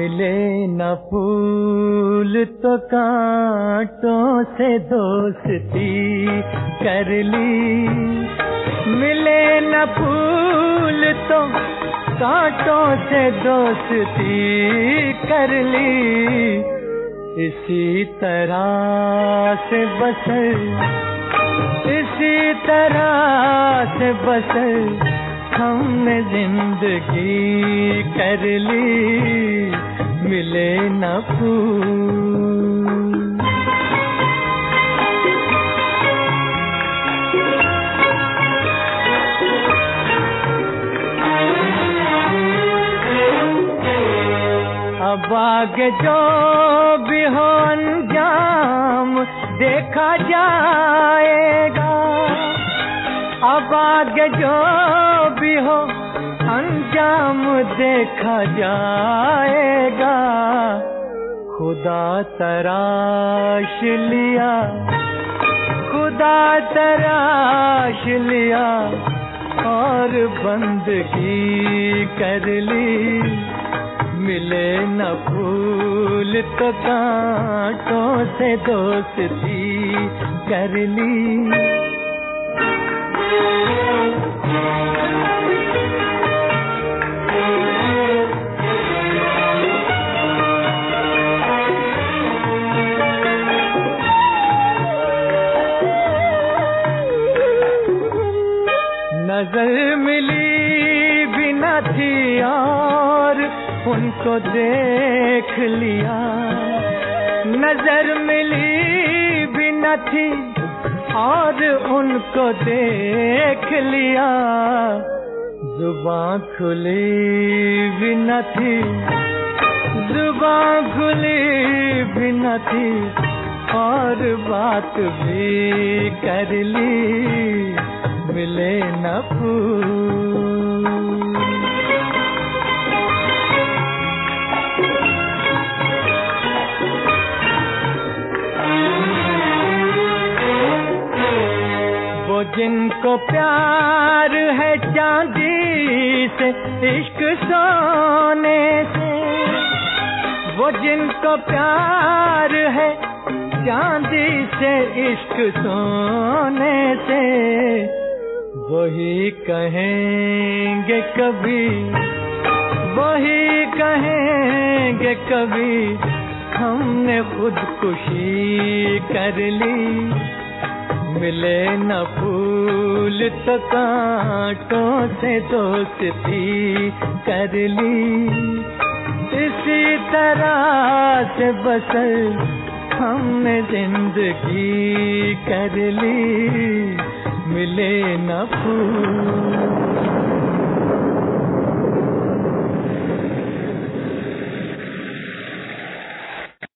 मिले न फूल तो कांटों से दोस्ती कर ली। मिले न फूल तो कांटों से दोस्ती कर ली। इसी तरह से बसर, इसी तरह से बसर हमने जिंदगी कर ली। मिले न फूल। अब आगे जो भी हो अंजाम देखा जाएगा। अब आगे जो भी हो अंजाम देखा जाएगा। खुदा तराश लिया, खुदा तराश लिया और बंदगी कर ली। मिले न फूल तो कांटों से दोस्ती कर ली। नजर मिली भी न थी और उनको देख लिया। नजर मिली भी न थी और उनको देख लिया। जुबान खुली भी न थी, जुबान खुली भी न थी और बात भी कर ली। मिले न फूल। वो जिनको प्यार है चांदी से, इश्क सोने से। वो जिनको प्यार है चांदी से, इश्क सोने से। वही कहेंगे कभी, वही कहेंगे कभी हमने खुदकुशी कर ली। मिले न फूल तो कांटों से दोस्ती कर ली। इसी तरह से बसर हमने जिंदगी कर ली। मिले न फूल।